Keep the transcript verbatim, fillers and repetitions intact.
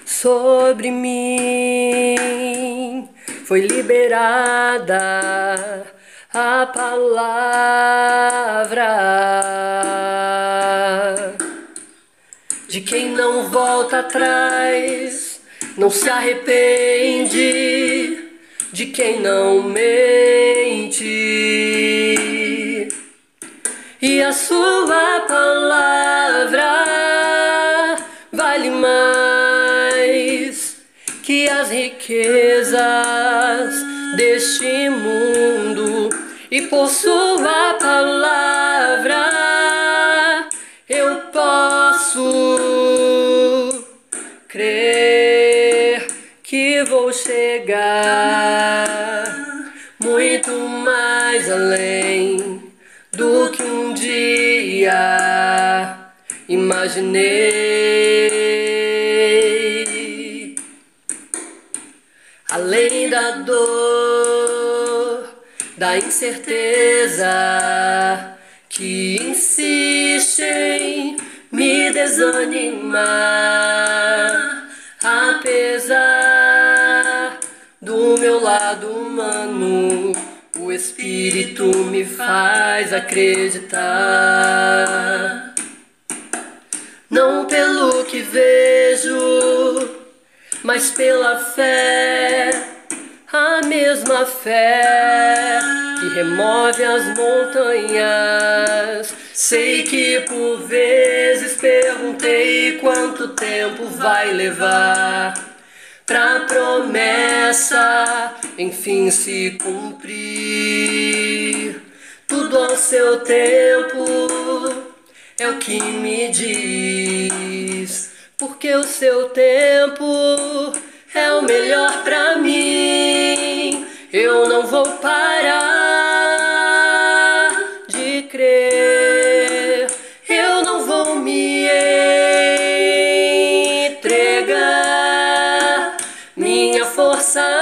sobre mim foi liberada a palavra de quem não volta atrás, não se arrepende, de quem não mente. E a sua palavra vale mais que as riquezas deste mundo. E por sua palavra eu posso crer que vou chegar muito mais além do que um dia imaginei. Além da dor, da incerteza que insiste em me desanimar, apesar do meu lado humano, o Espírito me faz acreditar. Não pelo que vejo, mas pela fé, a mesma fé que remove as montanhas. Sei que por vezes perguntei quanto tempo vai levar pra promessa enfim se cumprir. Tudo ao seu tempo é o que me diz, porque o seu tempo é o melhor pra mim. Eu não vou parar de crer, eu não vou me entregar. Minha força